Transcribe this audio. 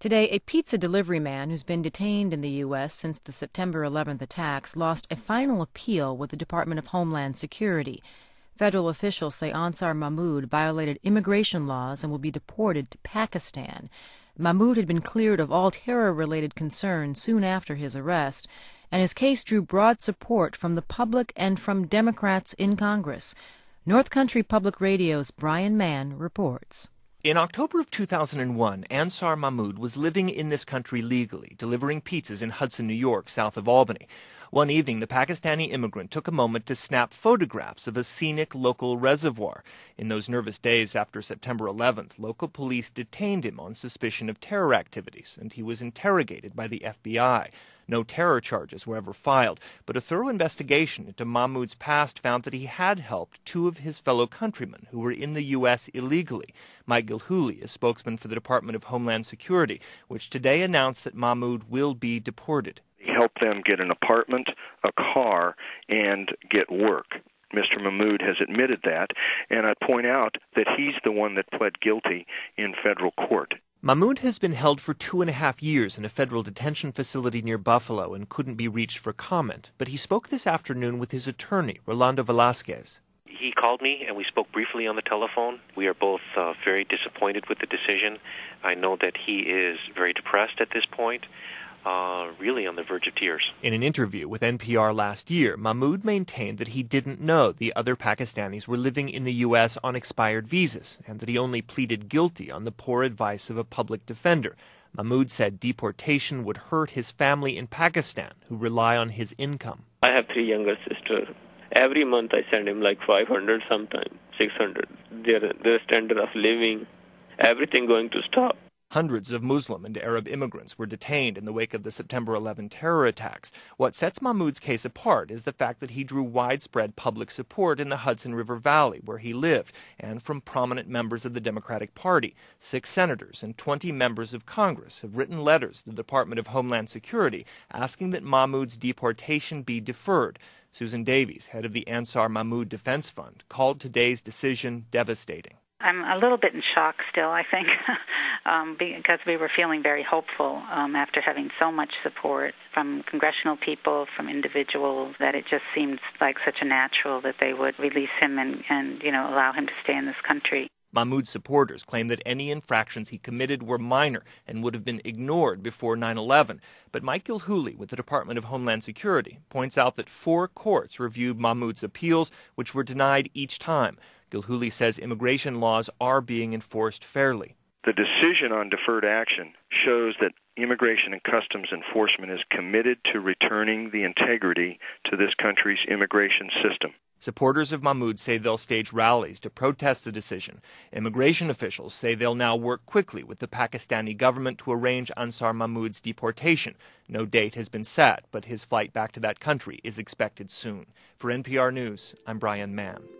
Today, a pizza delivery man who's been detained in the U.S. since the September 11th attacks lost a final appeal with the Department of Homeland Security. Federal officials say Ansar Mahmoud violated immigration laws and will be deported to Pakistan. Mahmoud had been cleared of all terror-related concerns soon after his arrest, and his case drew broad support from the public and from Democrats in Congress. North Country Public Radio's Brian Mann reports. In October of 2001, Ansar Mahmoud was living in this country legally, delivering pizzas in Hudson, New York, south of Albany. One evening, the Pakistani immigrant took a moment to snap photographs of a scenic local reservoir. In those nervous days after September 11th, local police detained him on suspicion of terror activities, and he was interrogated by the FBI. No terror charges were ever filed, but a thorough investigation into Mahmoud's past found that he had helped two of his fellow countrymen who were in the U.S. illegally. Mike Gilhooly, a spokesman for the Department of Homeland Security, which today announced that Mahmoud will be deported. He helped them get an apartment, a car, and get work. Mr. Mahmoud has admitted that, and I point out that he's the one that pled guilty in federal court. Mahmoud has been held for 2.5 years in a federal detention facility near Buffalo and couldn't be reached for comment. But he spoke this afternoon with his attorney, Rolando Velasquez. He called me and we spoke briefly on the telephone. We are both very disappointed with the decision. I know that he is very depressed at this point. Really on the verge of tears. In an interview with NPR last year, Mahmoud maintained that he didn't know the other Pakistanis were living in the U.S. on expired visas and that he only pleaded guilty on the poor advice of a public defender. Mahmoud said deportation would hurt his family in Pakistan, who rely on his income. I have 3 younger sisters. Every month I send him like 500, sometimes 600. Their standard of living, everything going to stop. Hundreds of Muslim and Arab immigrants were detained in the wake of the September 11 terror attacks. What sets Mahmoud's case apart is the fact that he drew widespread public support in the Hudson River Valley, where he lived, and from prominent members of the Democratic Party. 6 senators and 20 members of Congress have written letters to the Department of Homeland Security asking that Mahmoud's deportation be deferred. Susan Davies, head of the Ansar Mahmoud Defense Fund, called today's decision devastating. I'm a little bit in shock still, I think, because we were feeling very hopeful after having so much support from congressional people, from individuals, that it just seemed like such a natural that they would release him and allow him to stay in this country. Mahmoud's supporters claim that any infractions he committed were minor and would have been ignored before 9/11. But Mike Gilhooly with the Department of Homeland Security points out that 4 courts reviewed Mahmoud's appeals, which were denied each time. Gilhooly says immigration laws are being enforced fairly. The decision on deferred action shows that Immigration and Customs Enforcement is committed to returning the integrity to this country's immigration system. Supporters of Mahmoud say they'll stage rallies to protest the decision. Immigration officials say they'll now work quickly with the Pakistani government to arrange Ansar Mahmoud's deportation. No date has been set, but his flight back to that country is expected soon. For NPR News, I'm Brian Mann.